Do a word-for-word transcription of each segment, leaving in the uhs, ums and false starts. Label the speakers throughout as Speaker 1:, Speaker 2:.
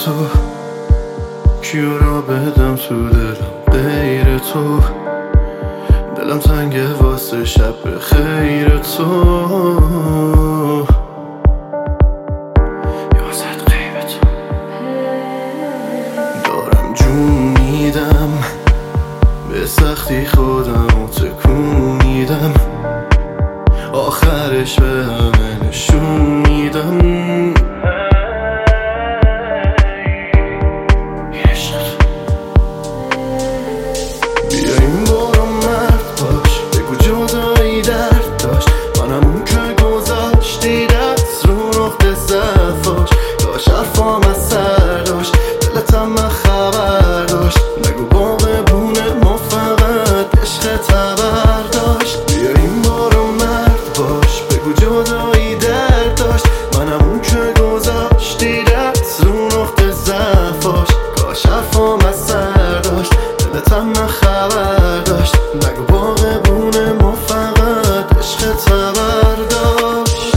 Speaker 1: تو، کیو را بدم تو دلم غیر تو، دلم تنگه واسه شب خیر تو، یازد غیب تو. دارم جون میدم به سختی خودم و تکون میدم، آخرش به همه نشون میدم. بیا این بارو مرد باش، بگو جدایی درد داشت، منم اون که گذاشتی دست رو نقطه ضعفاش. داشت حرفام از سر داشت، دلتم من خبر داشت، نگو باقه بونه ما فقط عشق تبر داشت. بیا این بارو مرد باش، بگو جدایی درد داشت، منم اون که گذاشتی دست رو نقطه ضعفاش. کاش حرفام از سر داشت، دلتم من خبر داشت، نگو باقه بونه ما فقط عشق تبر داشت.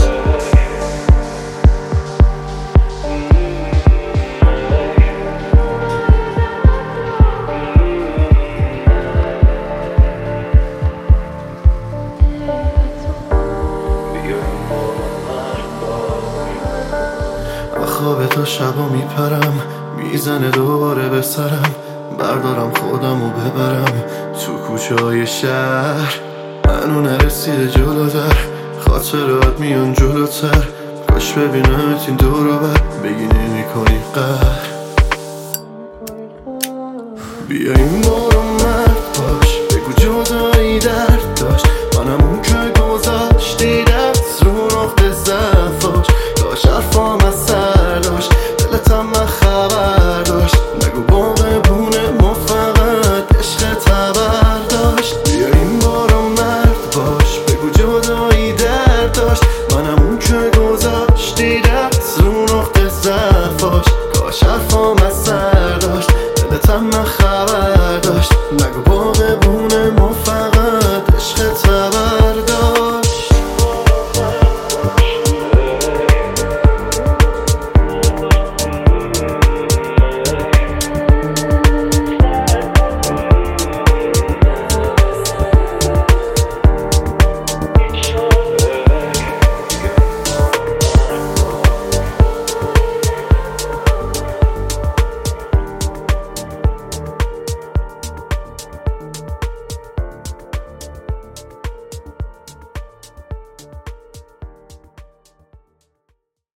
Speaker 1: خواب تا شبا میپرم، میزنه دوباره به سرم، بردارم خودم و ببرم تو کوچه های شهر. منو نرسیده جلوتر، خاطرات میان جلوتر، کاش ببینمت این دور و بر، بگی نمی کنی قهر. بیا این بارو مرد باش، بگو جدایی درد داشت، منم اون که